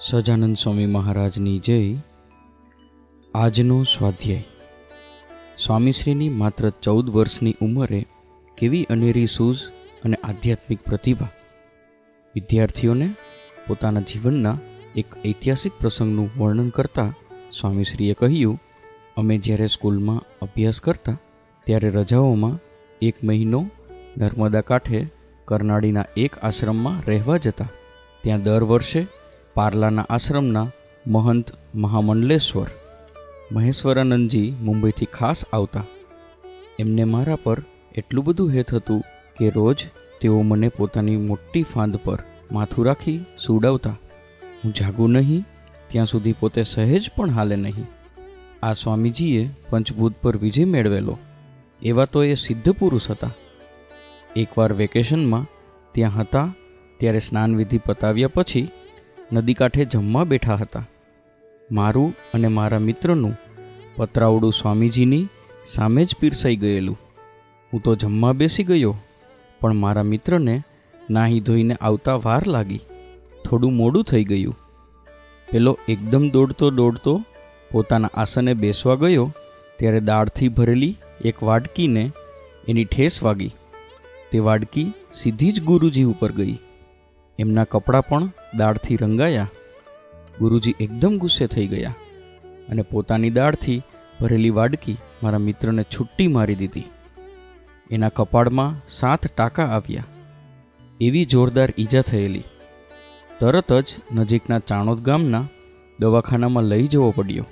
સહજાનંદ સ્વામી મહારાજની જય। આજનો સ્વાધ્યાય। સ્વામીશ્રીની માત્ર 14 વર્ષની ઉંમરે કેવી અનેરી સૂઝ અને આધ્યાત્મિક પ્રતિભા। વિદ્યાર્થીઓને પોતાના જીવનના એક ઐતિહાસિક પ્રસંગનું વર્ણન કરતા સ્વામીશ્રીએ કહ્યું, અમે જ્યારે સ્કૂલમાં અભ્યાસ કરતા ત્યારે રજાઓમાં 1 મહિનો નર્મદા કાંઠે કરનાળીના એક આશ્રમમાં રહેવા જતા। ત્યાં દર વર્ષે પાર્લાના આશ્રમના મહંત મહામંડલેશ્વર મહેશ્વરાનંદજી મુંબઈથી ખાસ આવતા। એમને મારા પર એટલું બધું હેત હતું કે રોજ તેઓ મને પોતાની મોટી ફાંદ પર માથું રાખી સુવડાવતા। હું જાગું નહીં ત્યાં સુધી પોતે સહેજ પણ હાલે નહીં। આ સ્વામીજીએ પંચભૂત પર વિજય મેળવેલો એવા તો એ સિદ્ધ પુરુષ હતા। એકવાર વેકેશનમાં ત્યાં હતા ત્યારે સ્નાનવિધિ પતાવ્યા પછી નદી કાંઠે જમવા બેઠા હતા। મારું અને મારા મિત્રનું પતરાવડું સ્વામીજીની સામે જ પીરસાઈ ગયેલું। હું તો જમવા બેસી ગયો, પણ મારા મિત્રને નાહી ધોઈને આવતા વાર લાગી, થોડું મોડું થઈ ગયું। પેલો એકદમ દોડતો પોતાના આસને બેસવા ગયો ત્યારે દાળથી ભરેલી એક વાડકીને એની ઠેસ વાગી। તે વાડકી સીધી જ ગુરુજી ઉપર ગઈ। એમના કપડાં પણ દાળથી રંગાયા। ગુરુજી એકદમ ગુસ્સે થઈ ગયા અને પોતાની દાળથી ભરેલી વાડકી મારા મિત્રને છુટ્ટી મારી દીધી। એના કપાળમાં 7 ટાંકા આવ્યા। એવી જોરદાર ઈજા થયેલી। તરત જ નજીકના ચાણોદ ગામના દવાખાનામાં લઈ જવો પડ્યો।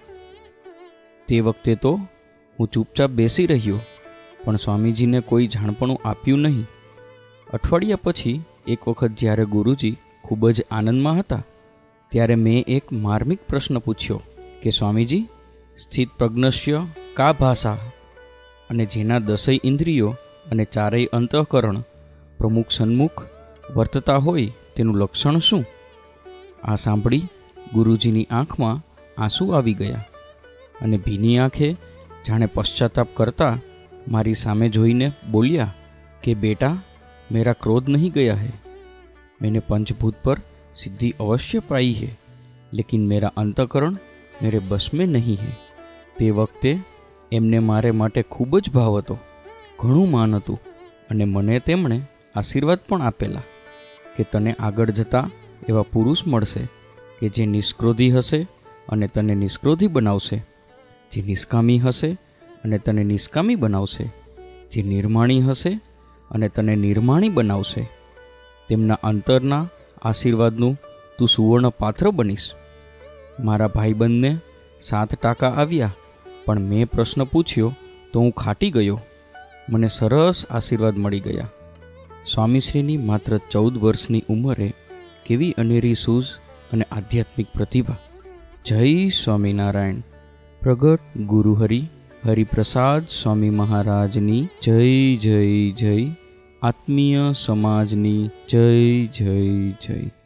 તે વખતે તો હું ચૂપચાપ બેસી રહ્યો, પણ સ્વામીજીને કોઈ જાણપણું આપ્યું નહીં। અઠવાડિયા પછી એક વખત જ્યારે ગુરુજી ખૂબ જ આનંદમાં હતા ત્યારે મેં એક માર્મિક પ્રશ્ન પૂછ્યો કે સ્વામીજી, સ્થિત પ્રજ્ઞસ્ય કા ભાષા, અને જેના 10 ઇન્દ્રિયો અને 4 અંતઃકરણ પ્રમુખ સન્મુખ વર્તતા હોય તેનું લક્ષણ શું? આ સાંભળી ગુરુજીની આંખમાં આંસુ આવી ગયા અને ભીની આંખે જાણે પશ્ચાતાપ કરતા મારી સામે જોઈને બોલ્યા કે બેટા, मेरा क्रोध नहीं गया है। मैंने पंचभूत पर सिद्धि अवश्य पाई है, लेकिन मेरा अंतःकरण मेरे बस में नहीं है। તે વખતે એમને મારે માટે ખૂબ જ ભાવ હતો, ઘણું માન હતું અને મને તેમણે આશીર્વાદ પણ આપેલા કે તને આગળ જતા એવા પુરુષ મળશે કે જે નિષ્ક્રોધી હશે અને તને નિષ્ક્રોધી બનાવશે, જે નિષ્કામી હશે અને તને નિષ્કામી બનાવશે, જે નિર્માણી હશે અને તને નિર્માણી બનાવશે। તેમના અંતરના આશીર્વાદનું તું સુવર્ણ પાત્ર બનીશ। મારા ભાઈબંધને 7 ટાંકા આવ્યા, પણ મેં પ્રશ્ન પૂછ્યો તો હું ખાટી ગયો। મને સરસ આશીર્વાદ મળી ગયા। સ્વામીશ્રીની માત્ર 14 વર્ષની ઉંમરે કેવી અનેરી સૂઝ અને આધ્યાત્મિક પ્રતિભા। જય સ્વામિનારાયણ। પ્રગટ ગુરુહરિ હરિપ્રસાદ સ્વામી મહારાજની જય જય જય। આત્મીય સમાજની જય જય જય।